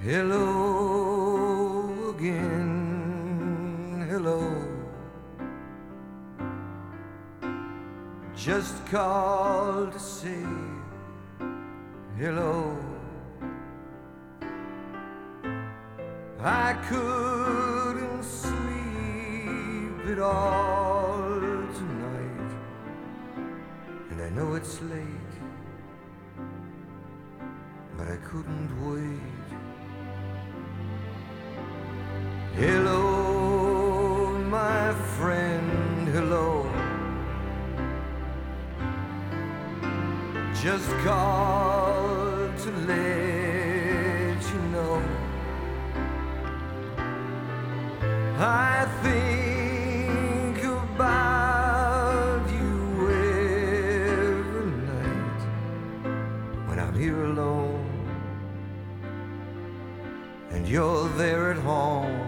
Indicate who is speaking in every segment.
Speaker 1: Hello again, hello. Just called to say hello. I couldn't sleep at all tonight, and I know it's late, but I couldn't wait. Hello, my friend, hello. Just called to let you know I think about you every night when I'm here alone and you're there at home.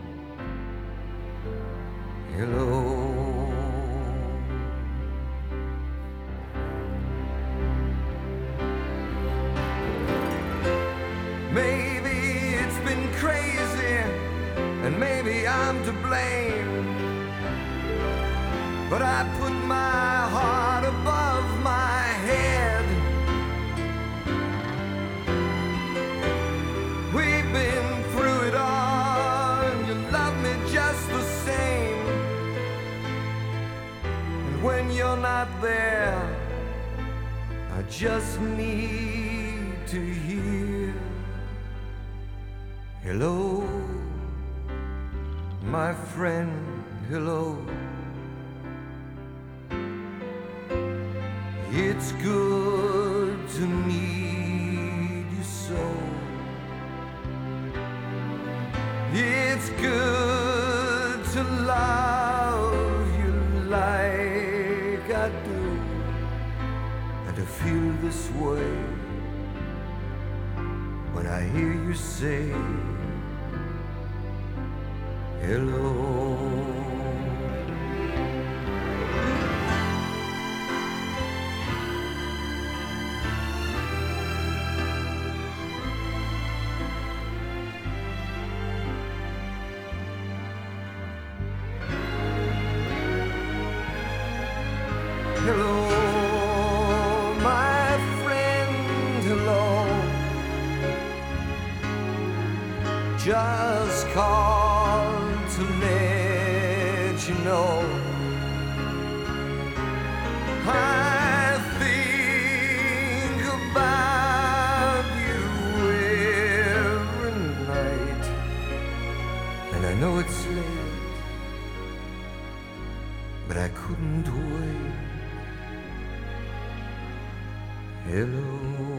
Speaker 1: Hello. Maybe it's been crazy, and maybe I'm to blame, but I put my heart above my head. We've been through it all, and you love me just the same. And when you're not there, I just need to hear hello, my friend, hello. It's good to meet you so. It's good to love you like I do, and to feel this way when I hear you say hello. Hello, my friend, hello. Just called to let you know I think about you every night, and I know it's late, but I couldn't wait. Hello.